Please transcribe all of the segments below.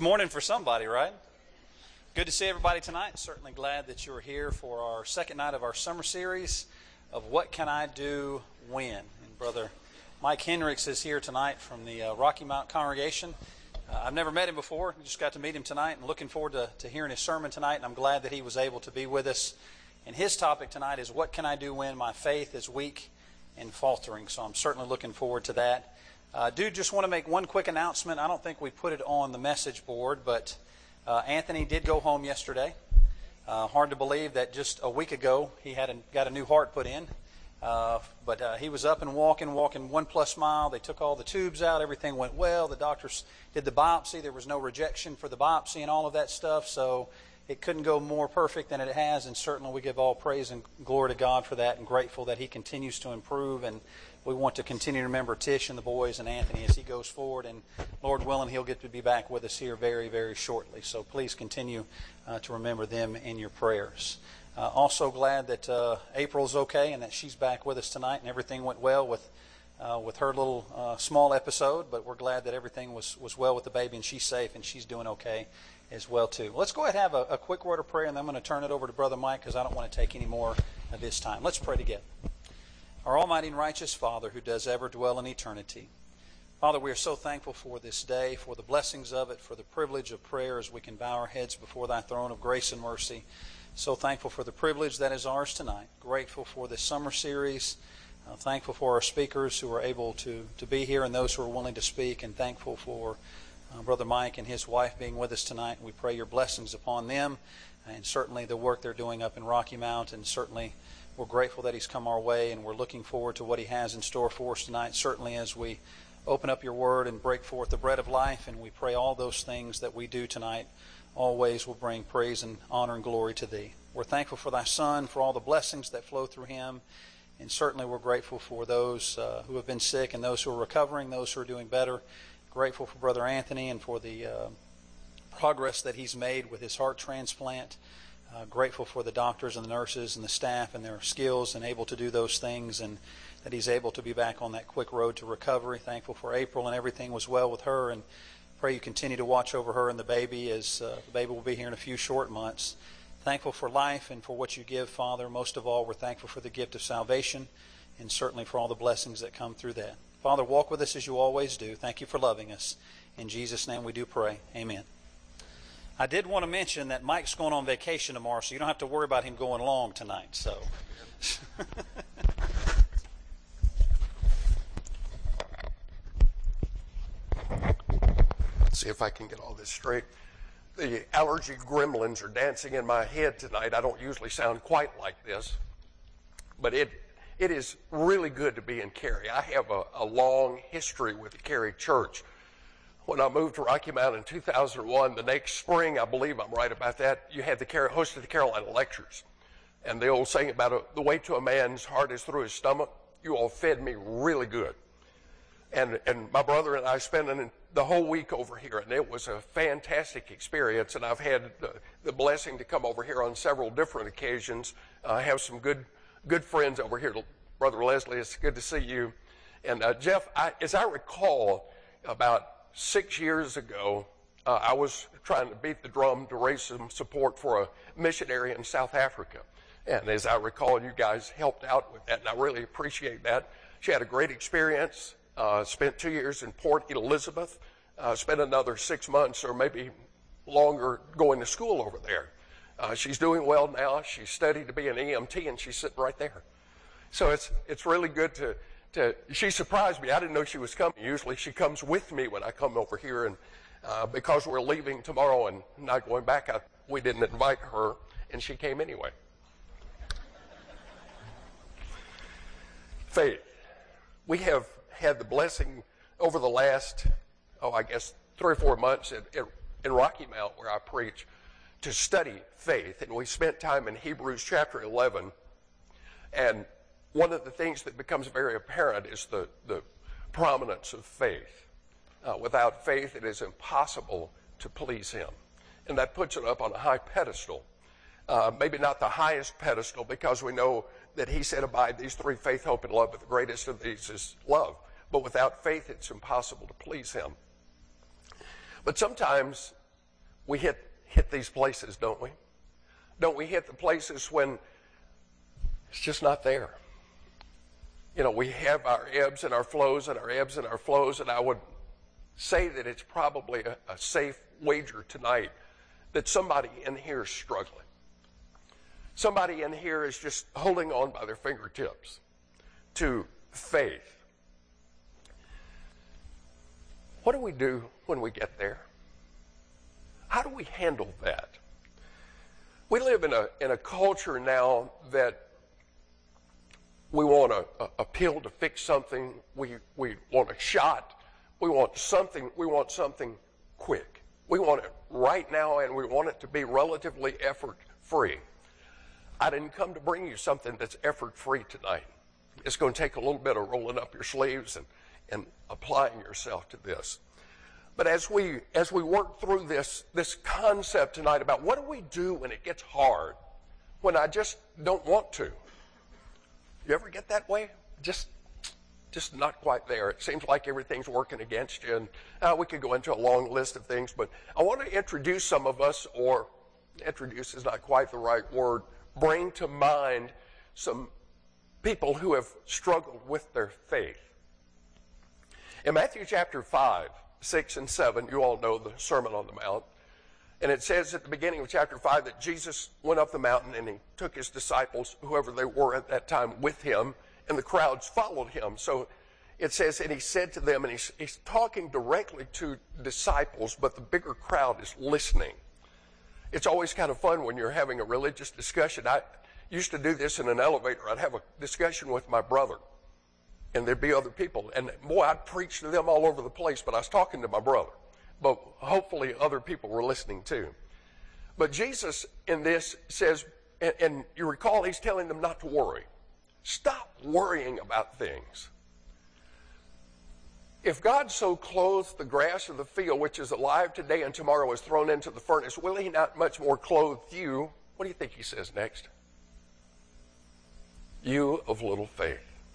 Morning for somebody, right? Good to see everybody tonight. Certainly glad that you're here for our second night of our summer series of What Can I Do When? And Brother Mike Hendricks is here tonight from the Rocky Mount congregation. I've never met him before. Just got to meet him tonight and looking forward to hearing his sermon tonight. And I'm glad that he was able to be with us. And his topic tonight is What Can I Do When My Faith is Weak and Faltering? So I'm certainly looking forward to that. Just want to make one quick announcement. I don't think we put it on the message board, but Anthony did go home yesterday. Hard to believe that just a week ago he got a new heart put in. But he was up and walking 1+ mile. They took all the tubes out. Everything went well. The doctors did the biopsy. There was no rejection for the biopsy and all of that stuff. So it couldn't go more perfect than it has. And certainly we give all praise and glory to God for that and grateful that he continues to improve. And we want to continue to remember Tish and the boys and Anthony as he goes forward. And Lord willing, he'll get to be back with us here very, very shortly. So please continue to remember them in your prayers. Also glad that April's okay and that she's back with us tonight and everything went well with her little small episode. But we're glad that everything was well with the baby and she's safe and she's doing okay as well too. Let's go ahead and have a quick word of prayer and then I'm going to turn it over to Brother Mike because I don't want to take any more of his time. Let's pray together. Our almighty and righteous Father who does ever dwell in eternity. Father, we are so thankful for this day, for the blessings of it, for the privilege of prayer as we can bow our heads before thy throne of grace and mercy. So thankful for the privilege that is ours tonight. Grateful for this summer series. Thankful for our speakers who are able to be here and those who are willing to speak. And thankful for Brother Mike and his wife being with us tonight. We pray your blessings upon them and certainly the work they're doing up in Rocky Mount. And certainly we're grateful that he's come our way and we're looking forward to what he has in store for us tonight. Certainly as we open up your word and break forth the bread of life. And we pray all those things that we do tonight always will bring praise and honor and glory to thee. We're thankful for thy Son, for all the blessings that flow through him. And certainly we're grateful for those who have been sick and those who are recovering, those who are doing better. Grateful for Brother Anthony and for the progress that he's made with his heart transplant. Grateful for the doctors and the nurses and the staff and their skills and able to do those things and that he's able to be back on that quick road to recovery. Thankful for April and everything was well with her and pray you continue to watch over her and the baby as the baby will be here in a few short months. Thankful for life and for what you give, Father. Most of all, we're thankful for the gift of salvation and certainly for all the blessings that come through that. Father, walk with us as you always do. Thank you for loving us. In Jesus' name we do pray. Amen. I did want to mention that Mike's going on vacation tomorrow, so you don't have to worry about him going long tonight. So, let's see if I can get all this straight. The allergy gremlins are dancing in my head tonight. I don't usually sound quite like this, but it is really good to be in Cary. I have a long history with the Cary Church. When I moved to Rocky Mount in 2001, the next spring, I believe I'm right about that, you had hosted the Carolina Lectures. And the old saying about the way to a man's heart is through his stomach, you all fed me really good. And my brother and I spent the whole week over here, and it was a fantastic experience. And I've had the blessing to come over here on several different occasions. I have some good friends over here. Brother Leslie, it's good to see you. And Jeff, as I recall, about 6 years ago, I was trying to beat the drum to raise some support for a missionary in South Africa. And as I recall, you guys helped out with that, and I really appreciate that. She had a great experience, spent 2 years in Port Elizabeth, spent another 6 months or maybe longer going to school over there. She's doing well now. She's studied to be an EMT, and she's sitting right there. So it's really good to she surprised me. I didn't know she was coming. Usually she comes with me when I come over here, and because we're leaving tomorrow and not going back, we didn't invite her, and she came anyway. Faith. We have had the blessing over the last, 3 or 4 months in Rocky Mount where I preach to study faith, and we spent time in Hebrews chapter 11, and one of the things that becomes very apparent is the prominence of faith. Without faith, it is impossible to please him. And that puts it up on a high pedestal. Maybe not the highest pedestal, because we know that he said, abide these three, faith, hope, and love, but the greatest of these is love. But without faith, it's impossible to please him. But sometimes we hit these places, don't we? Don't we hit the places when it's just not there? You know, we have our ebbs and our flows and our ebbs and our flows, and I would say that it's probably a safe wager tonight that somebody in here is struggling. Somebody in here is just holding on by their fingertips to faith. What do we do when we get there? How do we handle that? We live in a culture now that we want a pill to fix something. We want a shot. We want something quick. We want it right now, and we want it to be relatively effort-free. I didn't come to bring you something that's effort-free tonight. It's going to take a little bit of rolling up your sleeves and applying yourself to this. But as we work through this concept tonight about what do we do when it gets hard, when I just don't want to. You ever get that way? Just not quite there. It seems like everything's working against you. And we could go into a long list of things, but I want to introduce some of us, or introduce is not quite the right word, bring to mind some people who have struggled with their faith. In Matthew chapter 5, 6 and 7, you all know the Sermon on the Mount. And it says at the beginning of chapter 5 that Jesus went up the mountain and he took his disciples, whoever they were at that time, with him, and the crowds followed him. So it says, and he said to them, and he's talking directly to disciples, but the bigger crowd is listening. It's always kind of fun when you're having a religious discussion. I used to do this in an elevator. I'd have a discussion with my brother, and there'd be other people. And boy, I'd preach to them all over the place, but I was talking to my brother. But hopefully other people were listening too. But Jesus in this says, and you recall he's telling them not to worry. Stop worrying about things. If God so clothes the grass of the field, which is alive today and tomorrow is thrown into the furnace, will he not much more clothe you? What do you think he says next? You of little faith.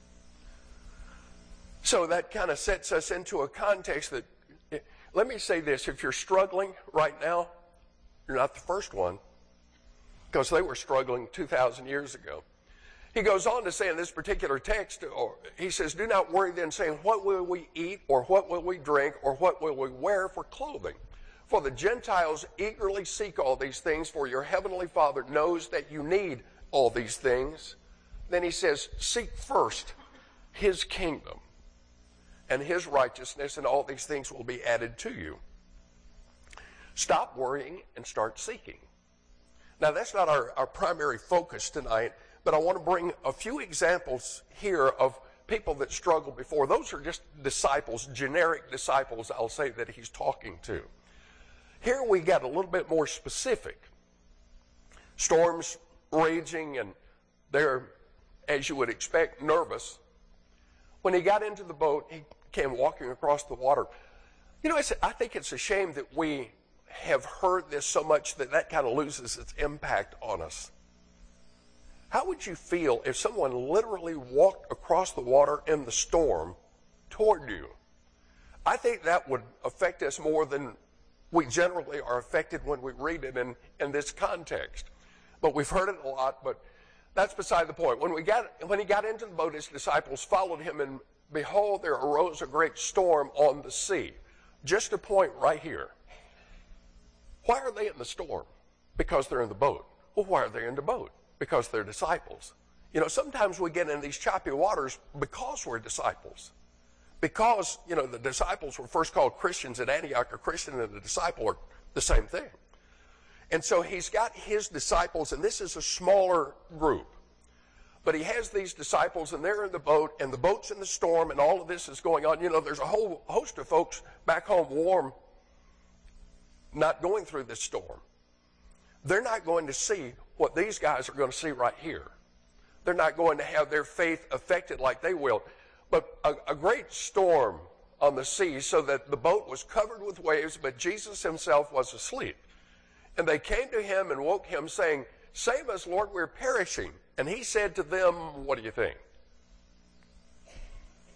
So that kind of sets us into a context that, let me say this, if you're struggling right now, you're not the first one, because they were struggling 2,000 years ago. He goes on to say in this particular text, he says, do not worry then, saying, what will we eat, or what will we drink, or what will we wear for clothing? For the Gentiles eagerly seek all these things, for your heavenly Father knows that you need all these things. Then he says, seek first his kingdom and his righteousness, and all these things will be added to you. Stop worrying and start seeking. Now, that's not our primary focus tonight, but I want to bring a few examples here of people that struggled before. Those are just disciples, generic disciples, I'll say, that he's talking to. Here we got a little bit more specific. Storms raging, and they're, as you would expect, nervous. When he got into the boat, he came walking across the water. You know, I think it's a shame that we have heard this so much that kind of loses its impact on us. How would you feel if someone literally walked across the water in the storm toward you? I think that would affect us more than we generally are affected when we read it in this context. But we've heard it a lot, but that's beside the point. When he got into the boat, his disciples followed him, and behold, there arose a great storm on the sea. Just a point right here. Why are they in the storm? Because they're in the boat. Well, why are they in the boat? Because they're disciples. You know, sometimes we get in these choppy waters because we're disciples. Because, you know, the disciples were first called Christians at Antioch. A Christian and a disciple are the same thing. And so he's got his disciples, and this is a smaller group. But he has these disciples, and they're in the boat, and the boat's in the storm, and all of this is going on. You know, there's a whole host of folks back home warm, not going through this storm. They're not going to see what these guys are going to see right here. They're not going to have their faith affected like they will. But a great storm on the sea, so that the boat was covered with waves, but Jesus himself was asleep. And they came to him and woke him, saying, save us, Lord, we're perishing. And he said to them, what do you think?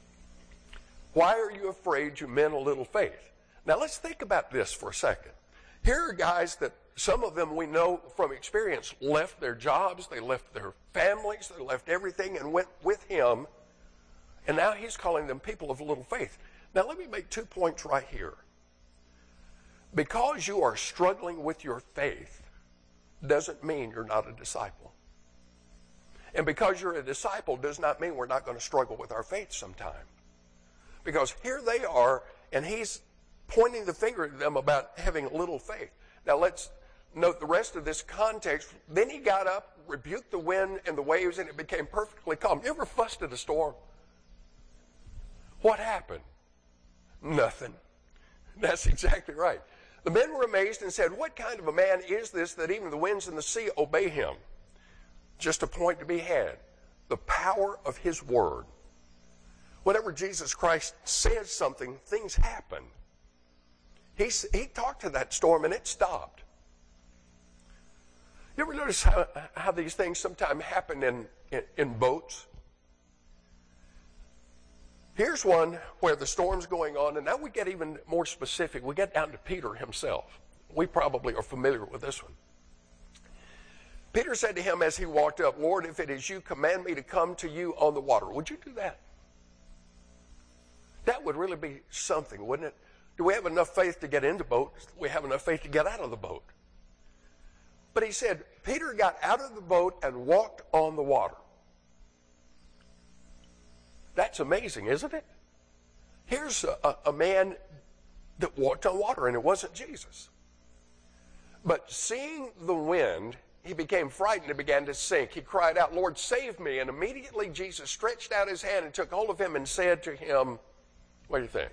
Why are you afraid, you men of little faith? Now let's think about this for a second. Here are guys that some of them we know from experience left their jobs, they left their families, they left everything and went with him. And now he's calling them people of little faith. Now let me make 2 points right here. Because you are struggling with your faith doesn't mean you're not a disciple. And because you're a disciple does not mean we're not going to struggle with our faith sometime. Because here they are, and he's pointing the finger at them about having little faith. Now let's note the rest of this context. Then he got up, rebuked the wind and the waves, and it became perfectly calm. You ever fussed at a storm? What happened? Nothing. That's exactly right. The men were amazed and said, what kind of a man is this that even the winds and the sea obey him? Just a point to be had. The power of his word. Whenever Jesus Christ says something, things happen. He talked to that storm and it stopped. You ever notice how these things sometimes happen in boats? Here's one where the storm's going on, and now we get even more specific. We get down to Peter himself. We probably are familiar with this one. Peter said to him as he walked up, Lord, if it is you, command me to come to you on the water. Would you do that? That would really be something, wouldn't it? Do we have enough faith to get in the boat? Do we have enough faith to get out of the boat? But he said, Peter got out of the boat and walked on the water. That's amazing, isn't it? Here's a man that walked on water, and it wasn't Jesus. But seeing the wind, he became frightened and began to sink. He cried out, Lord, save me. And immediately Jesus stretched out his hand and took hold of him and said to him, what do you think?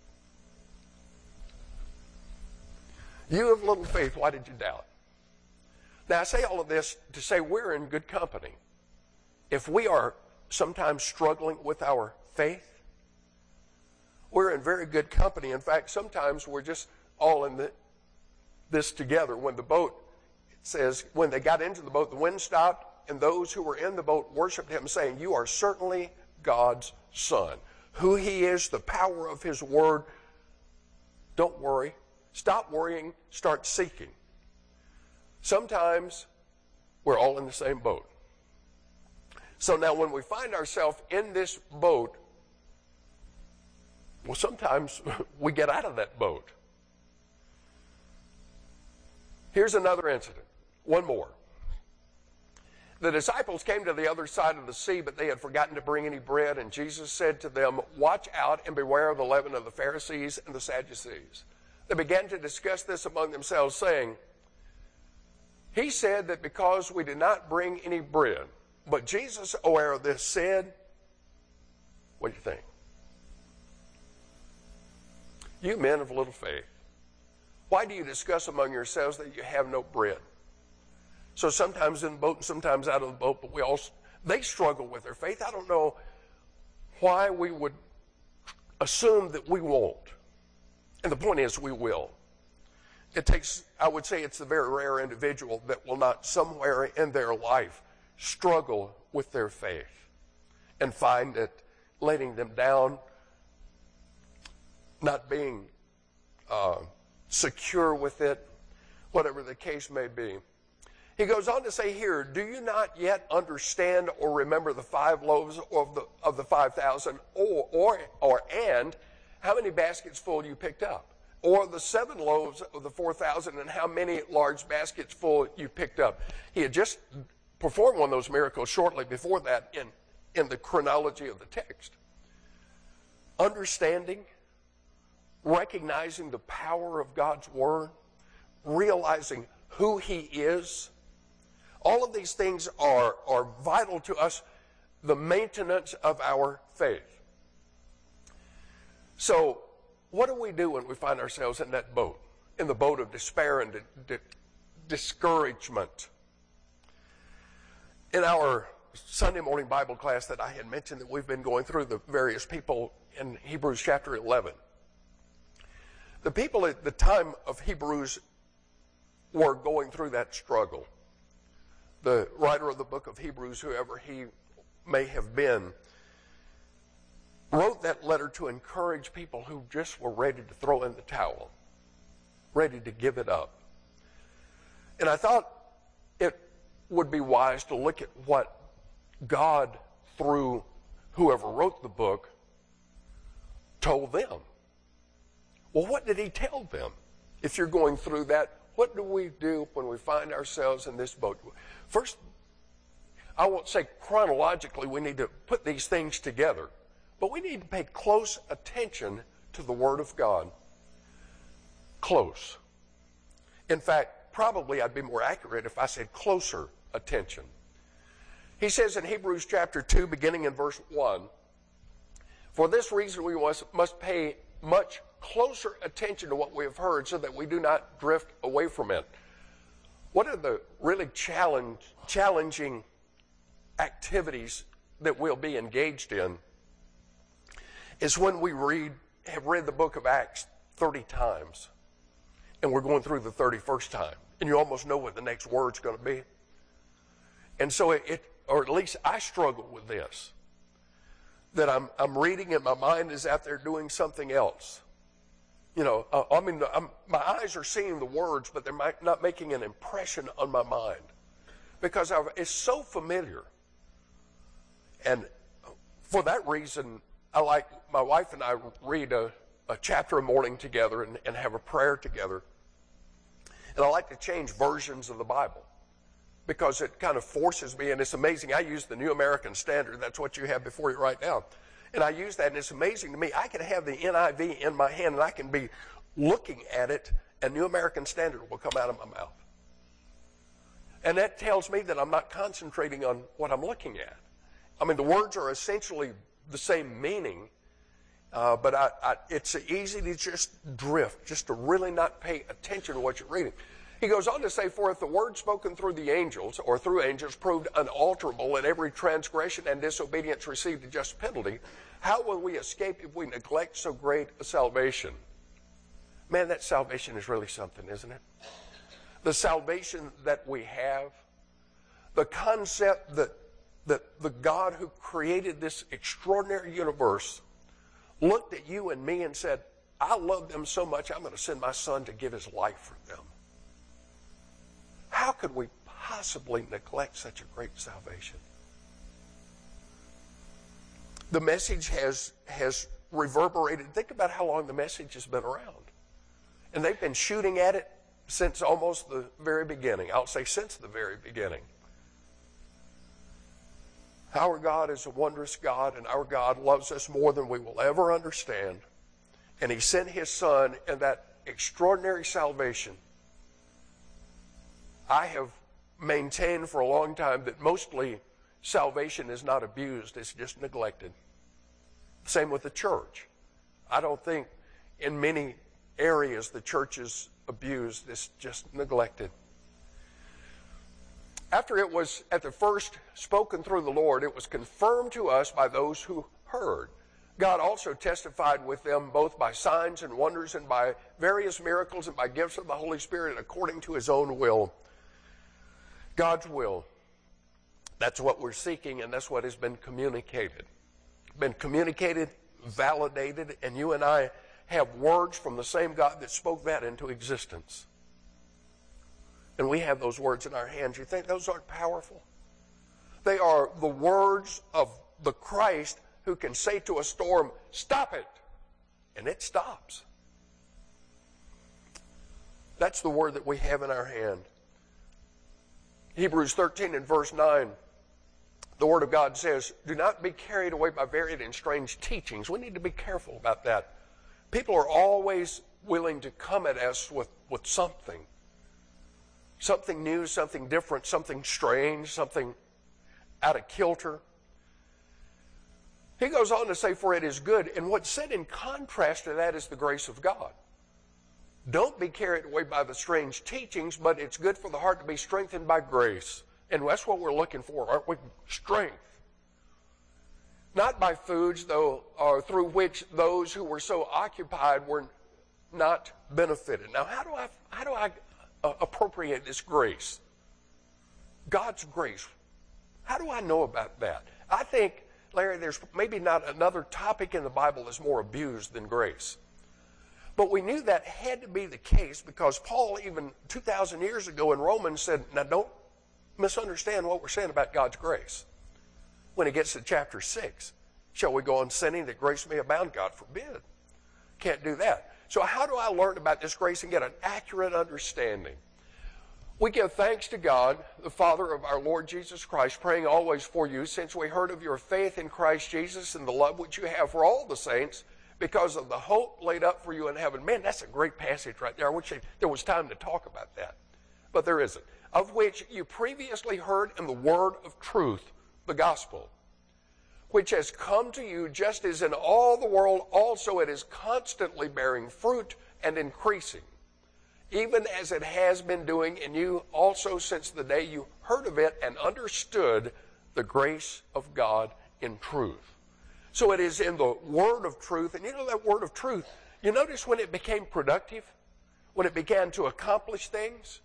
You of little faith, why did you doubt? Now, I say all of this to say we're in good company. If we are sometimes struggling with our faith, we're in very good company. In fact, sometimes we're just all in this together. When the boat, it says, when they got into the boat, the wind stopped, and those who were in the boat worshiped him, saying, you are certainly God's Son. Who he is, the power of his word. Don't worry. Stop worrying. Start seeking. Sometimes we're all in the same boat. So now when we find ourselves in this boat, well, sometimes we get out of that boat. Here's another incident. One more. The disciples came to the other side of the sea, but they had forgotten to bring any bread, and Jesus said to them, watch out and beware of the leaven of the Pharisees and the Sadducees. They began to discuss this among themselves, saying, he said that because we did not bring any bread, but Jesus, aware of this, said, what do you think? You men of little faith, why do you discuss among yourselves that you have no bread? So sometimes in the boat and sometimes out of the boat, but they struggle with their faith. I don't know why we would assume that we won't. And the point is, we will. It takes, I would say it's the very rare individual that will not somewhere in their life struggle with their faith and find it letting them down, not being secure with it, whatever the case may be. He goes on to say here, do you not yet understand or remember the 5 loaves of the 5,000 and how many baskets full you picked up? Or the 7 loaves of the 4,000 and how many large baskets full you picked up? He had just performed one of those miracles shortly before that in the chronology of the text. Understanding, recognizing the power of God's word, realizing who he is. All of these things are vital to us, the maintenance of our faith. So, what do we do when we find ourselves in that boat, in the boat of despair and discouragement? In our Sunday morning Bible class that I had mentioned that we've been going through the various people in Hebrews chapter 11, the people at the time of Hebrews were going through that struggle. The writer of the book of Hebrews, whoever he may have been, wrote that letter to encourage people who just were ready to throw in the towel. ready to give it up. And I thought it would be wise to look at what God, through whoever wrote the book, told them. Well, what did he tell them? If you're going through that, what do we do when we find ourselves in this boat? First, I won't say chronologically we need to put these things together, but we need to pay close attention to the Word of God. Close. In fact, probably I'd be more accurate if I said closer attention. He says in Hebrews chapter 2, beginning in verse 1, "For this reason we must pay much closer attention to what we have heard so that we do not drift away from it." One of the really challenging activities that we'll be engaged in is when we have read the book of Acts 30 times and we're going through the 31st time and you almost know what the next word's going to be. And so or at least I struggle with this, that I'm reading and my mind is out there doing something else. You know, my eyes are seeing the words, but they're not making an impression on my mind because it's so familiar. And for that reason, my wife and I read a chapter a morning together and have a prayer together. And I like to change versions of the Bible because it kind of forces me, and it's amazing. I use the New American Standard. That's what you have before you right now. And I use that, and it's amazing to me. I can have the NIV in my hand, and I can be looking at it, and New American Standard will come out of my mouth. And that tells me that I'm not concentrating on what I'm looking at. I mean, the words are essentially the same meaning, but it's easy to just drift, just to really not pay attention to what you're reading. He goes on to say, "For if the word spoken through the angels, or through angels, proved unalterable, and every transgression and disobedience received a just penalty, how will we escape if we neglect so great a salvation?" Man, that salvation is really something, isn't it? The salvation that we have, the concept that the God who created this extraordinary universe looked at you and me and said, "I love them so much, I'm going to send my son to give his life for them." How could we possibly neglect such a great salvation? The message has reverberated. Think about how long the message has been around. And they've been shooting at it since almost the very beginning. I'll say since the very beginning. Our God is a wondrous God, and our God loves us more than we will ever understand. And he sent his son in that extraordinary salvation. I have maintained for a long time that mostly salvation is not abused, it's just neglected. Same with the church. I don't think in many areas the church is abused, it's just neglected. After it was at the first spoken through the Lord, it was confirmed to us by those who heard. God also testified with them both by signs and wonders and by various miracles and by gifts of the Holy Spirit according to his own will. God's will. That's what we're seeking, and that's what has been communicated. Been communicated, validated, and you and I have words from the same God that spoke that into existence. And we have those words in our hands. You think those aren't powerful? They are the words of the Christ who can say to a storm, "Stop it," and it stops. That's the word that we have in our hand. Hebrews 13 and verse 9, the Word of God says, "Do not be carried away by varied and strange teachings." We need to be careful about that. People are always willing to come at us with something. Something new, something different, something strange, something out of kilter. He goes on to say, "For it is good." And what's said in contrast to that is the grace of God. Don't be carried away by the strange teachings, but it's good for the heart to be strengthened by grace. And that's what we're looking for, aren't we? Strength. Not by foods, though, or through which those who were so occupied were not benefited. Now, how do I appropriate this grace? God's grace. How do I know about that? I think, Larry, there's maybe not another topic in the Bible that's more abused than grace. But we knew that had to be the case because Paul, even 2,000 years ago in Romans, said, now don't misunderstand what we're saying about God's grace. When he gets to chapter 6, shall we go on sinning that grace may abound? God forbid. Can't do that. So how do I learn about this grace and get an accurate understanding? We give thanks to God, the Father of our Lord Jesus Christ, praying always for you, since we heard of your faith in Christ Jesus and the love which you have for all the saints, because of the hope laid up for you in heaven. Man, that's a great passage right there. I wish there was time to talk about that, but there isn't. Of which you previously heard in the word of truth, the gospel, which has come to you just as in all the world also it is constantly bearing fruit and increasing, even as it has been doing in you also since the day you heard of it and understood the grace of God in truth. So it is in the word of truth, and you know that word of truth, you notice when it became productive, when it began to accomplish things?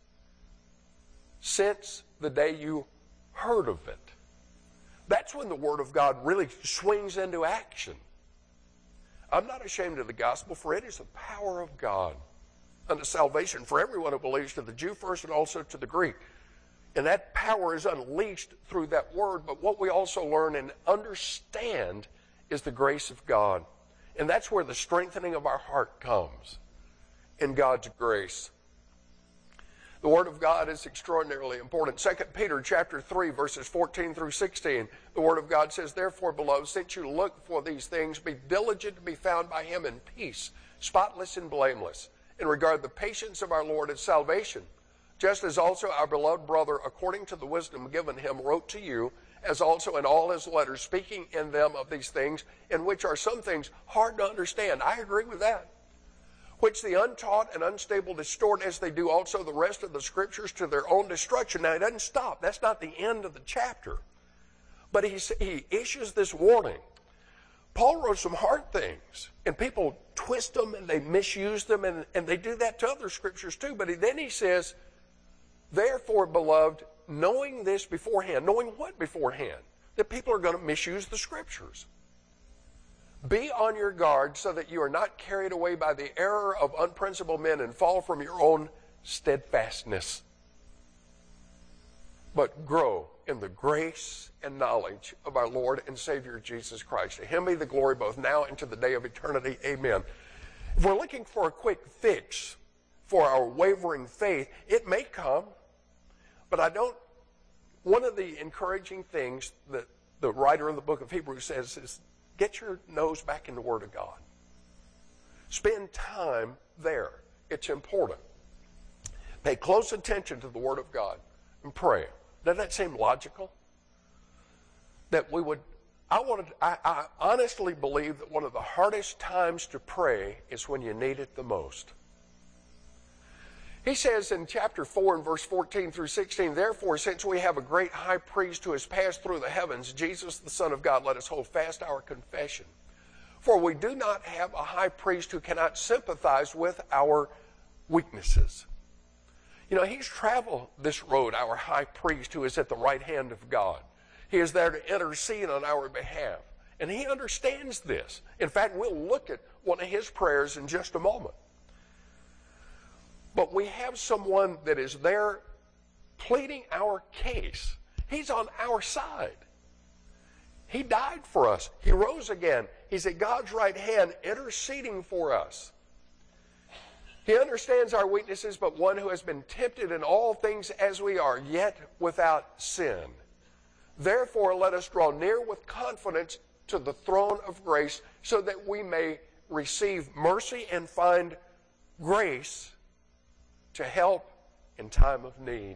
Since the day you heard of it. That's when the Word of God really swings into action. I'm not ashamed of the gospel, for it is the power of God unto salvation for everyone who believes, to the Jew first and also to the Greek. And that power is unleashed through that Word, but what we also learn and understand is the grace of God. And that's where the strengthening of our heart comes, in God's grace. The Word of God is extraordinarily important. 2 Peter chapter 3, verses 14 through 16, the Word of God says, therefore, beloved, since you look for these things, be diligent to be found by him in peace, spotless and blameless, and regard the patience of our Lord as salvation, just as also our beloved brother, according to the wisdom given him, wrote to you, as also in all his letters, speaking in them of these things, in which are some things hard to understand. I agree with that. Which the untaught and unstable distort, as they do also the rest of the Scriptures, to their own destruction. Now, he doesn't stop. That's not the end of the chapter. But he issues this warning. Paul wrote some hard things, and people twist them and they misuse them, and they do that to other Scriptures too. But then he says, therefore, beloved, knowing this beforehand. Knowing what beforehand? That people are going to misuse the Scriptures. Be on your guard so that you are not carried away by the error of unprincipled men and fall from your own steadfastness, but grow in the grace and knowledge of our Lord and Savior Jesus Christ. To him be the glory both now and to the day of eternity. Amen. If we're looking for a quick fix for our wavering faith, it may come, but one of the encouraging things that the writer in the book of Hebrews says is, get your nose back in the Word of God. Spend time there. It's important. Pay close attention to the Word of God and pray. Doesn't that seem logical? That we would, I honestly believe that one of the hardest times to pray is when you need it the most. He says in chapter 4 and verse 14 through 16, therefore, since we have a great high priest who has passed through the heavens, Jesus the Son of God, let us hold fast our confession. For we do not have a high priest who cannot sympathize with our weaknesses. You know, he's traveled this road, our high priest who is at the right hand of God. He is there to intercede on our behalf. And he understands this. In fact, we'll look at one of his prayers in just a moment. But we have someone that is there pleading our case. He's on our side. He died for us. He rose again. He's at God's right hand interceding for us. He understands our weaknesses, but one who has been tempted in all things as we are, yet without sin. Therefore, let us draw near with confidence to the throne of grace so that we may receive mercy and find grace to help in time of need.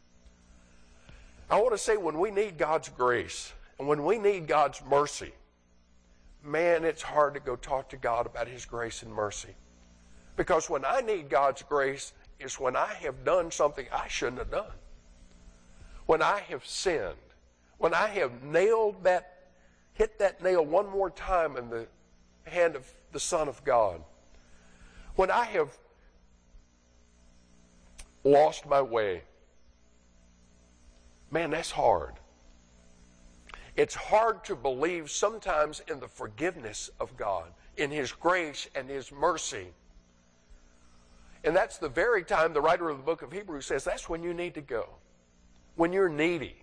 I want to say when we need God's grace and when we need God's mercy, man, it's hard to go talk to God about his grace and mercy. Because when I need God's grace is when I have done something I shouldn't have done. When I have sinned. When I have hit that nail one more time in the hand of the Son of God. When I have lost my way. Man, that's hard. It's hard to believe sometimes in the forgiveness of God, in his grace and his mercy. And that's the very time the writer of the book of Hebrews says that's when you need to go. When you're needy.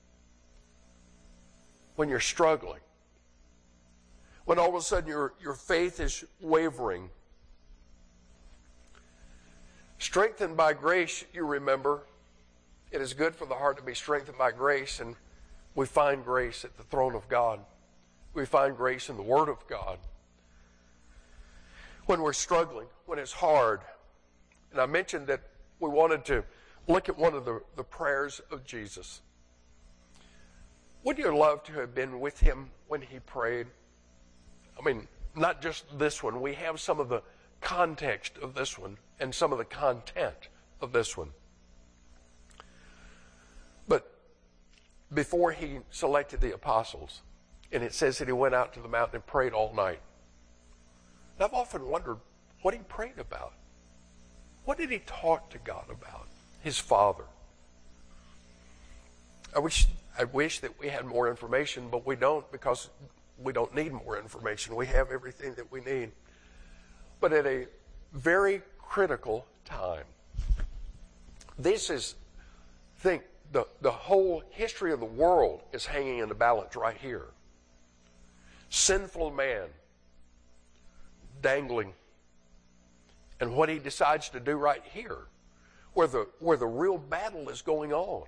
When you're struggling. When all of a sudden your faith is wavering. Strengthened by grace, you remember. It is good for the heart to be strengthened by grace, and we find grace at the throne of God. We find grace in the Word of God. When we're struggling, when it's hard. And I mentioned that we wanted to look at one of the prayers of Jesus. Would you love to have been with him when he prayed? I mean, not just this one. We have some of the context of this one and some of the content of this one. But before he selected the apostles, and it says that he went out to the mountain and prayed all night. And I've often wondered what he prayed about. What did he talk to God about? His Father. I wish that we had more information, but we don't, because we don't need more information. We have everything that we need. But at a very critical time. This is, the whole history of the world is hanging in the balance right here. Sinful man dangling. And what he decides to do right here, where the real battle is going on.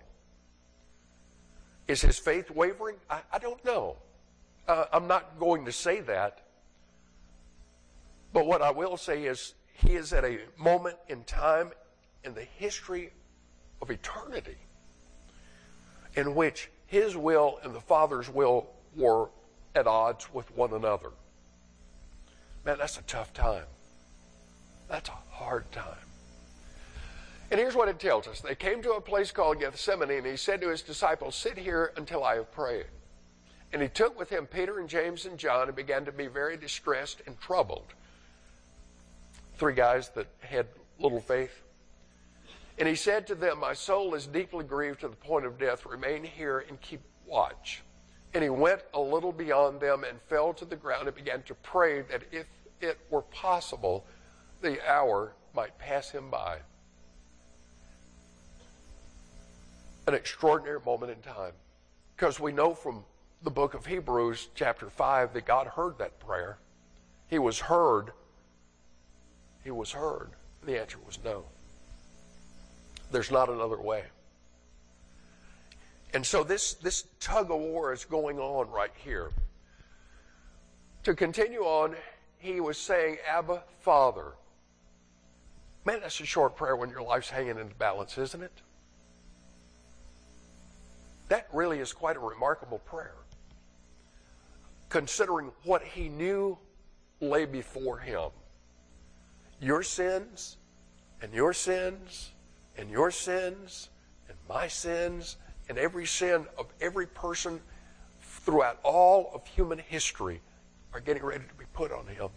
Is his faith wavering? I don't know. I'm not going to say that. But what I will say is he is at a moment in time in the history of eternity in which his will and the Father's will were at odds with one another. Man, that's a tough time. That's a hard time. And here's what it tells us. They came to a place called Gethsemane, and he said to his disciples, "Sit here until I have prayed." And he took with him Peter and James and John and began to be very distressed and troubled. 3 guys that had little faith. And he said to them, "My soul is deeply grieved to the point of death. Remain here and keep watch." And he went a little beyond them and fell to the ground and began to pray that if it were possible, the hour might pass him by. An extraordinary moment in time. Because we know from the book of Hebrews, chapter 5, that God heard that prayer. He was heard. He was heard. The answer was no. There's not another way. And so this tug of war is going on right here. To continue on, he was saying, "Abba, Father." Man, that's a short prayer when your life's hanging in the balance, isn't it? That really is quite a remarkable prayer, considering what he knew lay before him. Your sins, and your sins, and your sins, and my sins, and every sin of every person throughout all of human history are getting ready to be put on him.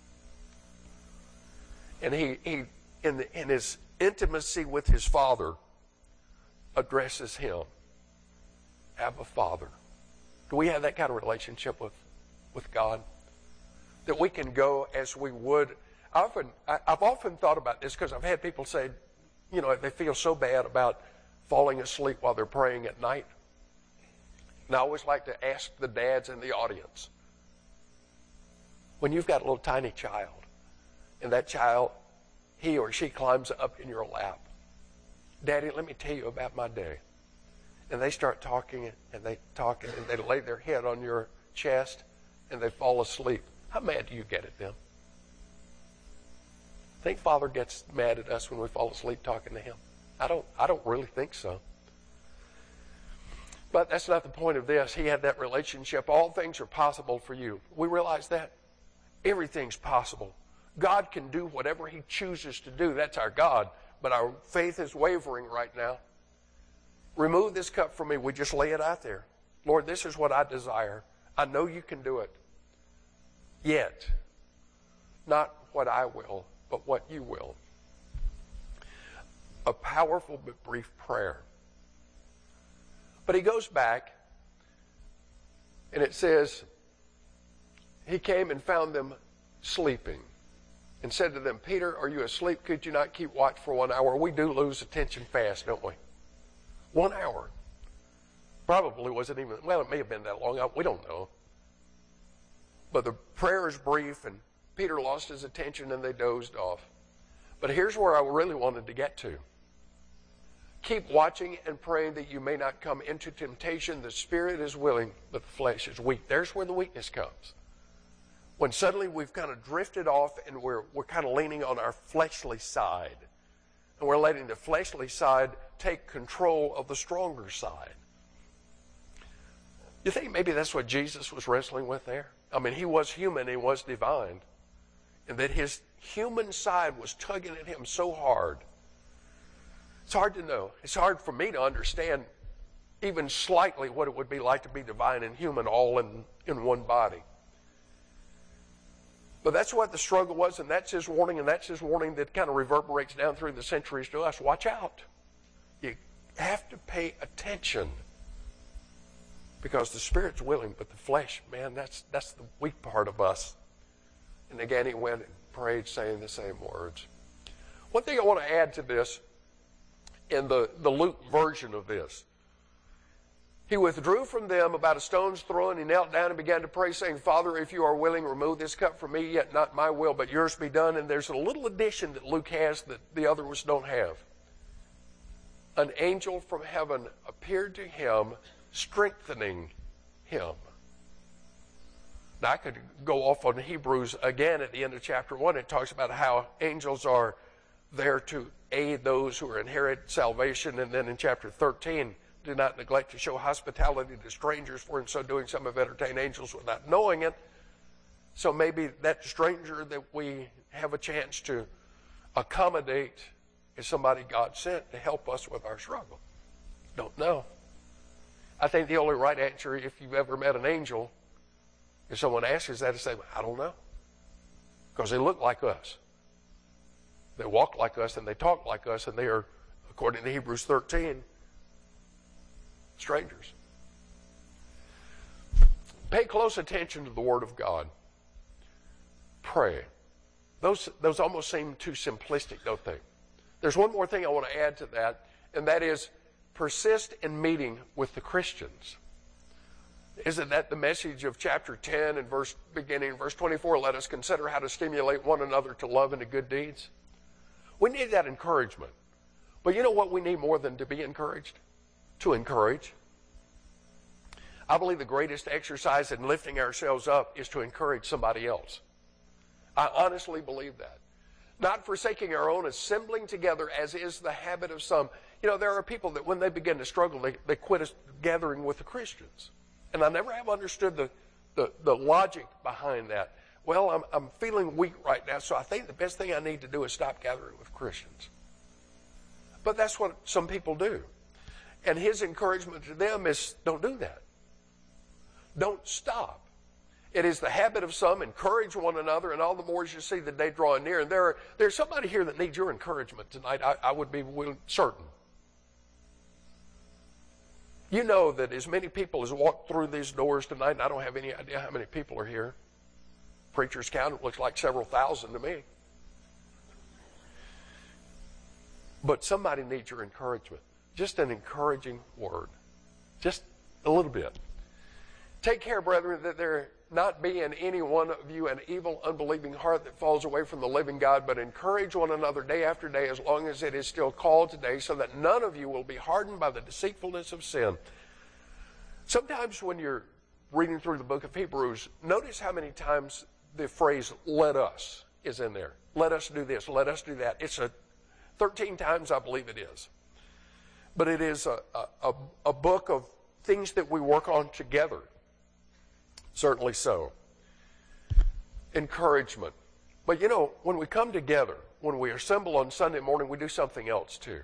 And he in his intimacy with his Father, addresses him, "Abba, Father." Do we have that kind of relationship with God? That we can go as we would. I've often thought about this because I've had people say, they feel so bad about falling asleep while they're praying at night. And I always like to ask the dads in the audience, when you've got a little tiny child, and that child, he or she climbs up in your lap, "Daddy, let me tell you about my day." And they start talking, and they talk, and they lay their head on your chest, and they fall asleep. How mad do you get at them? Think Father gets mad at us when we fall asleep talking to him? I don't really think so. But that's not the point of this. He had that relationship. All things are possible for you. We realize that. Everything's possible. God can do whatever he chooses to do. That's our God. But our faith is wavering right now. Remove this cup from me. We just lay it out there. Lord, this is what I desire. I know you can do it. Yet, not what I will, but what you will. A powerful but brief prayer. But he goes back, and it says, he came and found them sleeping. and said to them, Peter, are you asleep? Could you not keep watch for 1 hour? We do lose attention fast, don't we? 1 hour. Probably wasn't even, well, it may have been that long. We don't know. But the prayer is brief, and Peter lost his attention, and they dozed off. But here's where I really wanted to get to. Keep watching and praying that you may not come into temptation. The spirit is willing, but the flesh is weak. There's where the weakness comes. When suddenly we've kind of drifted off and we're kind of leaning on our fleshly side. And we're letting the fleshly side take control of the stronger side. You think maybe that's what Jesus was wrestling with there? I mean, he was human, he was divine. And that his human side was tugging at him so hard. It's hard to know. It's hard for me to understand even slightly what it would be like to be divine and human all in one body. But that's what the struggle was, and that's his warning, and that's his warning that kind of reverberates down through the centuries to us. Watch out. You have to pay attention. Because the spirit's willing, but the flesh, man, that's the weak part of us. And again, he went and prayed, saying the same words. One thing I want to add to this, in the Luke version of this, he withdrew from them about a stone's throw, and he knelt down and began to pray, saying, Father, if you are willing, remove this cup from me, yet not my will, but yours be done. And there's a little addition that Luke has that the others don't have. An angel from heaven appeared to him, strengthening him. Now, I could go off on Hebrews again at the end of chapter 1. It talks about how angels are there to aid those who inherit salvation. And then in chapter 13, do not neglect to show hospitality to strangers, for in so doing some have entertained angels without knowing it. So maybe that stranger that we have a chance to accommodate is somebody God sent to help us with our struggle. Don't know. I think the only right answer, if you've ever met an angel, if someone asks us that, to say, I don't know. Because they look like us. They walk like us and they talk like us, and they are, according to Hebrews 13, strangers. Pay close attention to the Word of God. Pray. Those almost seem too simplistic, don't they? There's one more thing I want to add to that, and that is persist in meeting with the Christians. Isn't that the message of chapter 10 and beginning in verse 24? Let us consider how to stimulate one another to love and to good deeds. We need that encouragement. But you know what we need more than to be encouraged? To encourage. I believe the greatest exercise in lifting ourselves up is to encourage somebody else. I honestly believe that. Not forsaking our own assembling together, as is the habit of some. You know, there are people that when they begin to struggle, they quit us gathering with the Christians. And I never have understood the logic behind that. Well, I'm feeling weak right now, so I think the best thing I need to do is stop gathering with Christians. But that's what some people do. And his encouragement to them is, don't do that. Don't stop. It is the habit of some, encourage one another, and all the more as you see the day drawing near. And there's somebody here that needs your encouragement tonight, I would be certain. You know that as many people as walk through these doors tonight, and I don't have any idea how many people are here. Preacher's count, it looks like several thousand to me. But somebody needs your encouragement. Just an encouraging word. Just a little bit. Take care, brethren, that there not be in any one of you an evil, unbelieving heart that falls away from the living God, but encourage one another day after day as long as it is still called today, so that none of you will be hardened by the deceitfulness of sin. Sometimes when you're reading through the book of Hebrews, notice how many times the phrase, let us, is in there. Let us do this, let us do that. It's 13 times, I believe it is. But it is a book of things that we work on together. Certainly so. Encouragement. But you know, when we come together, when we assemble on Sunday morning, we do something else too.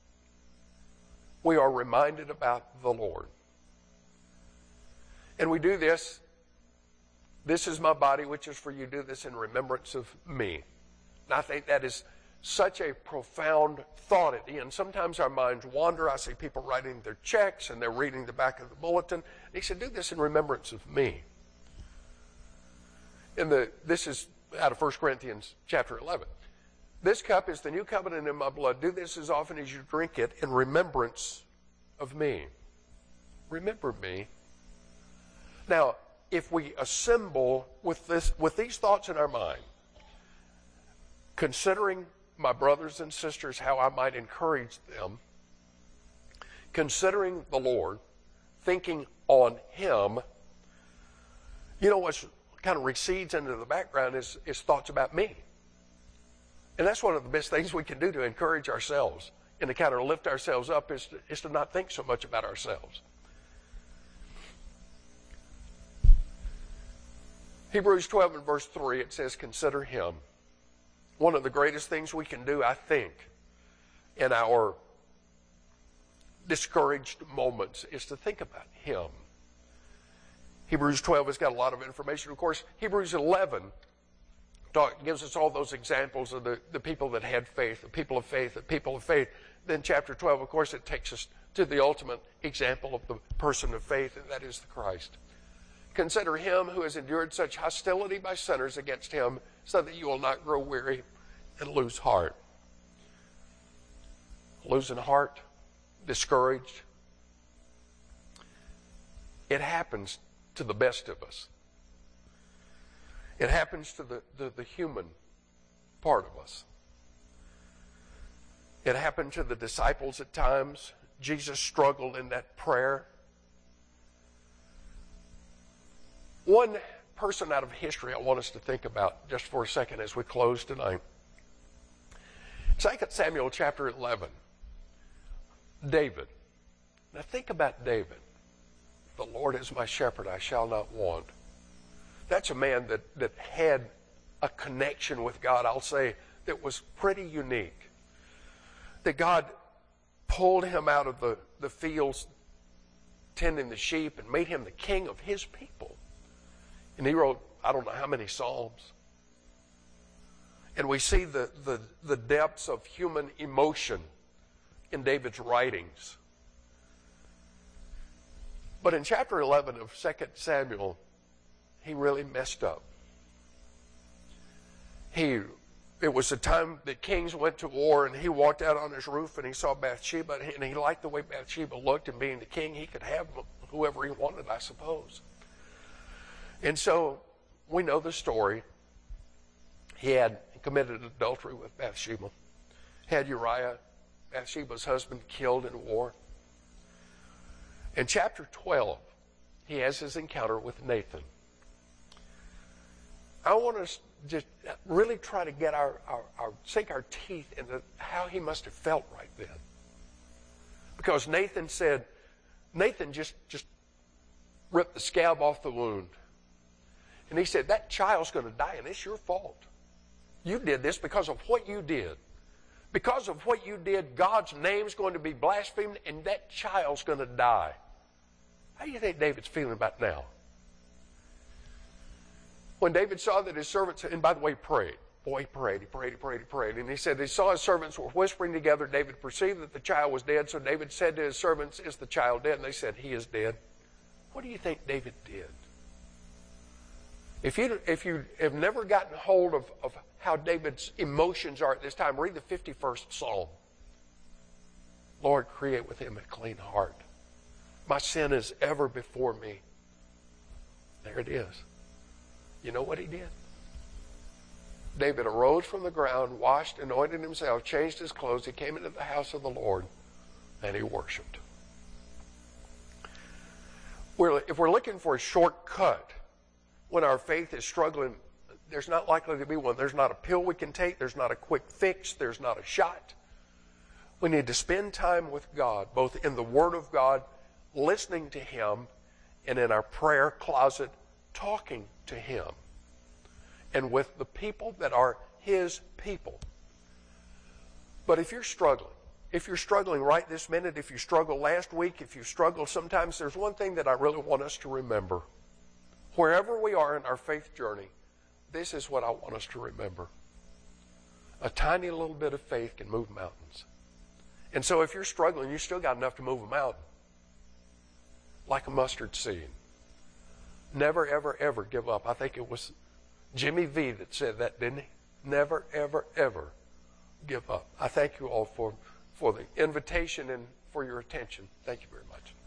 We are reminded about the Lord. And we do this. This is my body, which is for you. Do this in remembrance of me. And I think that is such a profound thought at the end. Sometimes our minds wander. I see people writing their checks and they're reading the back of the bulletin. And he said, do this in remembrance of me. And this is out of 1 Corinthians chapter 11. This cup is the new covenant in my blood. Do this as often as you drink it in remembrance of me. Remember me. Now, if we assemble with these thoughts in our mind, considering my brothers and sisters, how I might encourage them, considering the Lord, thinking on Him, you know what's kind of recedes into the background is thoughts about me. And that's one of the best things we can do to encourage ourselves and to kind of lift ourselves up is to not think so much about ourselves. Hebrews 12 and verse 3, it says, consider Him. One of the greatest things we can do, I think, in our discouraged moments is to think about Him. Hebrews 12 has got a lot of information. Of course, Hebrews 11 gives us all those examples of the people that had faith, the people of faith, the people of faith. Then chapter 12, of course, it takes us to the ultimate example of the person of faith, and that is the Christ. Consider Him who has endured such hostility by sinners against Him, so that you will not grow weary and lose heart. Losing heart, discouraged. It happens to the best of us. It happens to the human part of us. It happened to the disciples at times. Jesus struggled in that prayer. One person out of history I want us to think about just for a second as we close tonight. 2 Samuel chapter 11. David. Now think about David. The Lord is my shepherd, I shall not want. That's a man that had a connection with God, I'll say, that was pretty unique. That God pulled him out of the fields tending the sheep and made him the king of His people. And he wrote, I don't know how many Psalms. And we see the depths of human emotion in David's writings. But in chapter 11 of 2 Samuel, he really messed up. It was the time that kings went to war, and he walked out on his roof and he saw Bathsheba, and he liked the way Bathsheba looked, and being the king, he could have whoever he wanted, I suppose. And so we know the story. He had committed adultery with Bathsheba, had Uriah, Bathsheba's husband, killed in war. In chapter 12, he has his encounter with Nathan. I want us to just really try to get sink our teeth into how he must have felt right then. Because Nathan just ripped the scab off the wound. And he said, that child's going to die, and it's your fault. You did this because of what you did. Because of what you did, God's name's going to be blasphemed, and that child's going to die. How do you think David's feeling about now? When David saw that his servants, and by the way, prayed. Boy, he prayed. And he said he saw his servants were whispering together. David perceived that the child was dead. So David said to his servants, is the child dead? And they said, he is dead. What do you think David did? If you have never gotten hold of how David's emotions are at this time, read the 51st Psalm. Lord, create with him a clean heart. My sin is ever before me. There it is. You know what he did? David arose from the ground, washed, anointed himself, changed his clothes. He came into the house of the Lord, and he worshiped. If we're looking for a shortcut when our faith is struggling, there's not likely to be one. There's not a pill we can take. There's not a quick fix. There's not a shot. We need to spend time with God, both in the Word of God, listening to Him, and in our prayer closet, talking to Him, and with the people that are His people. But if you're struggling right this minute, if you struggled last week, if you struggled sometimes, there's one thing that I really want us to remember. Wherever we are in our faith journey, this is what I want us to remember. A tiny little bit of faith can move mountains. And so if you're struggling, you still got enough to move a mountain. Like a mustard seed. Never, ever, ever give up. I think it was Jimmy V that said that, didn't he? Never, ever, ever give up. I thank you all for the invitation and for your attention. Thank you very much.